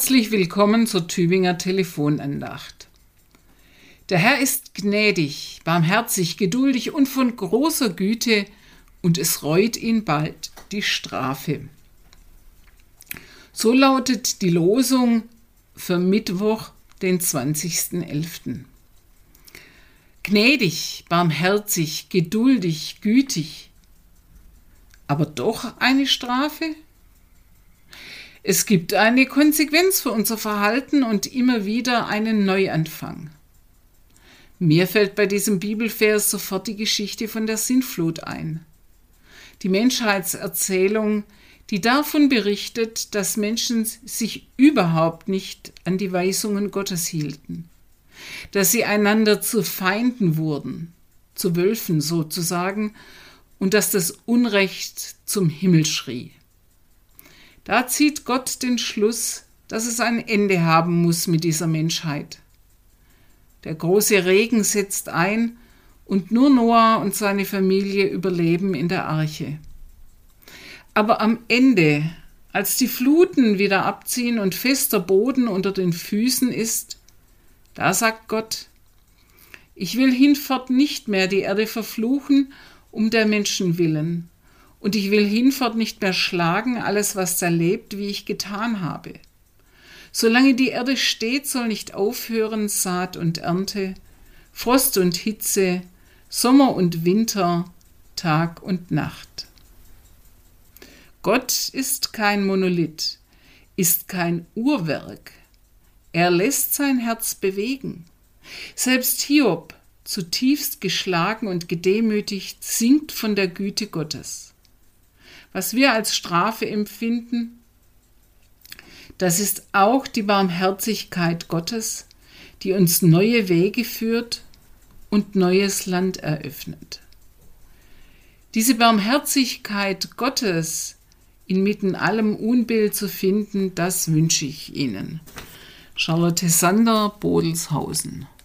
Herzlich willkommen zur Tübinger Telefonandacht. Der Herr ist gnädig, barmherzig, geduldig und von großer Güte, und es reut ihn bald die Strafe. So lautet die Losung für Mittwoch, den 20.11. Gnädig, barmherzig, geduldig, gütig, aber doch eine Strafe? Es gibt eine Konsequenz für unser Verhalten und immer wieder einen Neuanfang. Mir fällt bei diesem Bibelvers sofort die Geschichte von der Sintflut ein. Die Menschheitserzählung, die davon berichtet, dass Menschen sich überhaupt nicht an die Weisungen Gottes hielten, dass sie einander zu Feinden wurden, zu Wölfen sozusagen, und dass das Unrecht zum Himmel schrie. Da zieht Gott den Schluss, dass es ein Ende haben muss mit dieser Menschheit. Der große Regen setzt ein und nur Noah und seine Familie überleben in der Arche. Aber am Ende, als die Fluten wieder abziehen und fester Boden unter den Füßen ist, da sagt Gott: Ich will hinfort nicht mehr die Erde verfluchen um der Menschen willen. Und ich will hinfort nicht mehr schlagen alles, was da lebt, wie ich getan habe. Solange die Erde steht, soll nicht aufhören Saat und Ernte, Frost und Hitze, Sommer und Winter, Tag und Nacht. Gott ist kein Monolith, ist kein Uhrwerk. Er lässt sein Herz bewegen. Selbst Hiob, zutiefst geschlagen und gedemütigt, singt von der Güte Gottes. Was wir als Strafe empfinden, das ist auch die Barmherzigkeit Gottes, die uns neue Wege führt und neues Land eröffnet. Diese Barmherzigkeit Gottes inmitten allem Unbill zu finden, das wünsche ich Ihnen. Charlotte Sander, Bodelshausen.